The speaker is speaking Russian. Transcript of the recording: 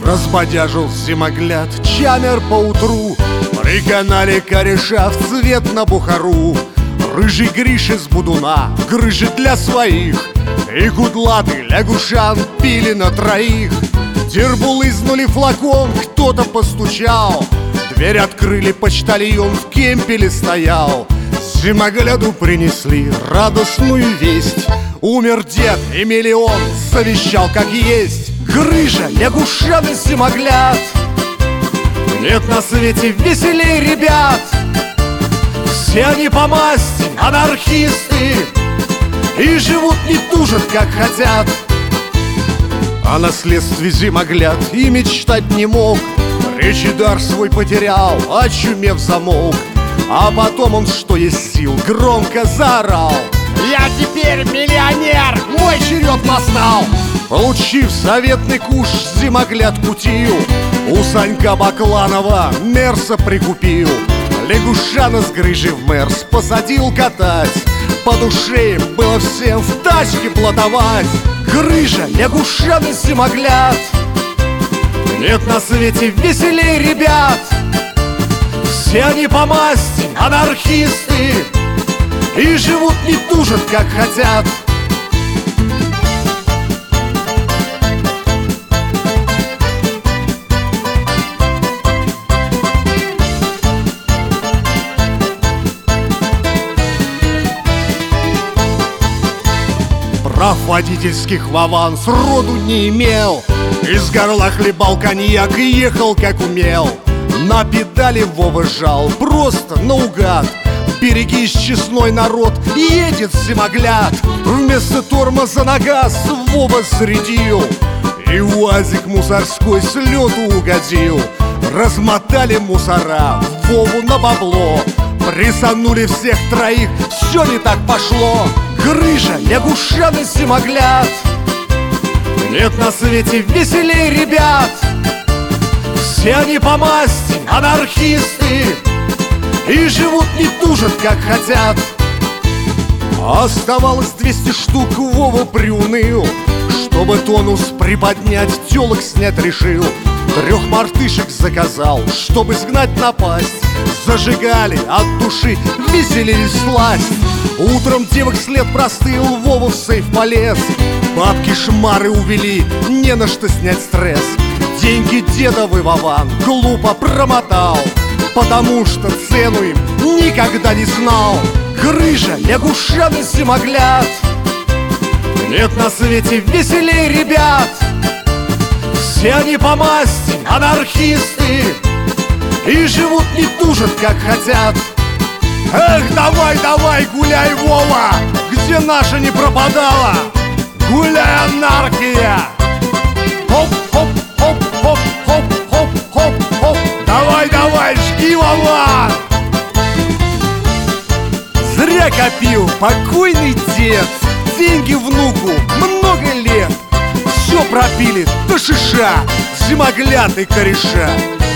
Разбодяжил зимогляд Чамер поутру, пригнали кореша в цвет на Бухару. Рыжий Гриш из Будуна грыжи для своих, и кудлатый Лягушан пили на троих. Дербулызнули флакон, кто-то постучал, дверь открыли, почтальон в кемпеле стоял. Зимогляду принесли радостную весть: умер дед, и миллион завещал как есть. Грыжа, Лягушан и зимогляд, нет на свете веселей ребят. Все они по масти анархисты и живут не тужат, как хотят. О наследстве зимогляд и мечтать не мог, речи дар свой потерял, очумев замолк. А потом он, что есть сил, громко заорал: «Я теперь миллионер, мой черед настал!» Получив заветный куш, зимогляд кутил, у Санька Бакланова мерса прикупил. Лягушана с Грыжей в мерс посадил катать, по душе им было всем в тачке плотовать. Грыжа, Лягушан и зимогляд, нет на свете веселей ребят. Все они по масти анархисты и живут не тужат, как хотят. Прав водительских Вован сроду не имел, из горла хлебал коньяк и ехал как умел. На педали Вова жал просто наугад, берегись, честной народ, едет зимогляд. Вместо тормоза на газ Вова зарядил, и УАЗик мусорской с лету угодил. Размотали мусора Вову на бабло, прессанули всех троих, все не так пошло. Грыжа, Лягушан и зимогляд, нет на свете веселей ребят. Все они по масти анархисты и живут не тужат, как хотят. Оставалось 200 штук, Вова приуныл, чтобы тонус приподнять, тёлок снять решил. 3 мартышек заказал, чтобы сгнать напасть. Зажигали от души, веселились сласть. Утром девок след простыл, Вова в сейф полез. Бабки шмары увели, не на что снять стресс. Деньги дедовы Вован глупо промотал, потому что цену им никогда не знал. Грыжа, Лягушан и зимогляд, нет на свете веселей ребят. Все они по масти анархисты и живут не тужат, как хотят. Эх, давай, давай, гуляй, Вова, где наша не пропадала. Гуляй, анархия! Хоп-хоп, хоп-хоп, хоп-хоп, хоп-хоп. Давай, давай, жги, Вова! Зря копил покойный дед деньги внуку много лет. Все пропили до шиша, зимогляд и кореша.